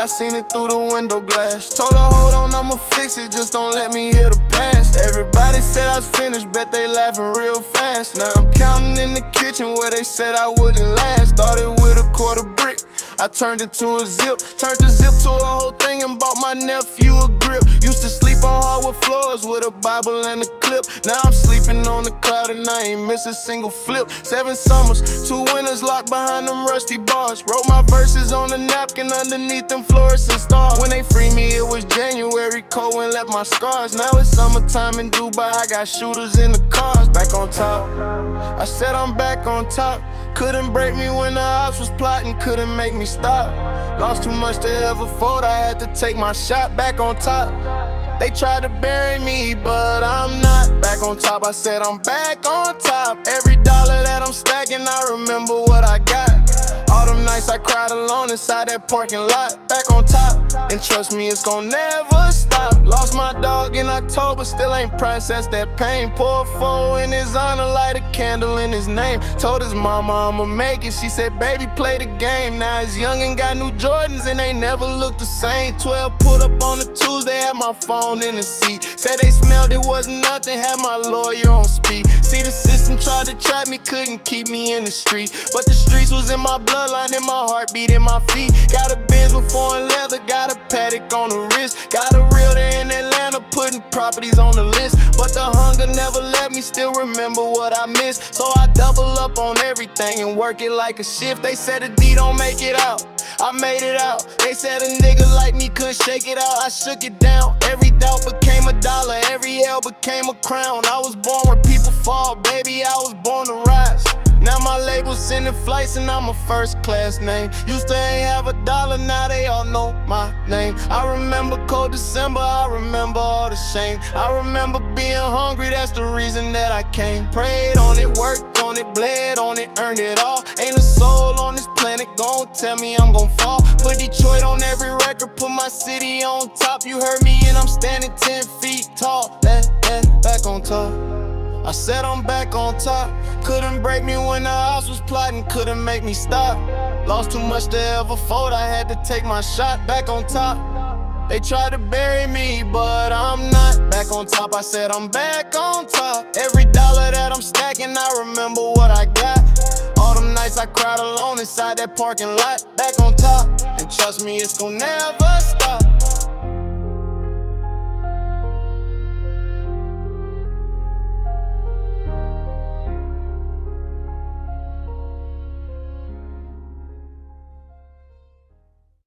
seen it through the window glass. Told her, hold on, I'ma fix it, just don't let me hear the past. Everybody said I was finished, bet they laughing real fast. Now I'm counting in the kitchen where they said I wouldn't last. Started with a quarter brick, I turned it to a zip. Turned the zip to a whole thing and bought my nephew a grip. Used to sleep on hardwood floors with a Bible and a clip. Now I'm sleeping on the cloud and I ain't miss a single flip. 7 summers, 2 winters locked behind them rusty bars. Wrote my verses on a napkin underneath them fluorescent stars. When they freed me, it was January, cold and left my scars. Now it's summertime in Dubai, I got shooters in the cars. Back on top, I said I'm back on top. Couldn't break me when the ops was plotting, couldn't make me stop. Lost too much to ever fold, I had to take my shot. Back on top, they tried to bury me, but I'm not. Back on top, I said I'm back on top. Every dollar that I'm stacking, I remember what I got. All them nights I cried alone inside that parking lot. Back on top, and trust me, it's gon' never stop. Lost my dog in October, still ain't processed that pain. Pour a foe in his honor, light a candle in his name. Told his mama I'ma make it, she said, baby, play the game. Now he's young and got new Jordans and they never look the same. 12 put up on a Tuesday, had my phone in the seat. Said they smelled it wasn't nothing, had my lawyer on speed. See, the system tried to trap me, couldn't keep me in the street. But the streets was in my bloodline, in my heartbeat, in my feet. Got a Benz with foreign leather, got a Patek on the wrist. Got a realtor in Atlanta, putting properties on the list. But the hunger never let me still remember what I missed. So I double up on everything and work it like a shift. They said a D don't make it out, I made it out. They said a nigga like me couldn't shake it out, I shook it down. Every doubt became a dollar, every L became a crown. I was born where people fall, baby, I was born to rise. Now my label's sending flights and I'm a first class name. Used to ain't have a dollar, now they all know my name. I remember cold December, I remember all the shame. I remember being hungry, that's the reason that I came. Prayed on it, worked on it, bled on it, earned it all. Ain't a soul on this planet gon' tell me I'm gon' fall. Put Detroit on every record, put my city on top. You heard me and I'm standing 10 feet tall. Back on top, I said I'm back on top. Couldn't break me when the ops was plotting, couldn't make me stop. Lost too much to ever fold, I had to take my shot. Back on top, they tried to bury me, but I'm not. Back on top, I said I'm back on top. Every dollar that I'm stacking, I remember what I got. All them nights I cried alone inside that parking lot. Back on top, and trust me, it's gon' never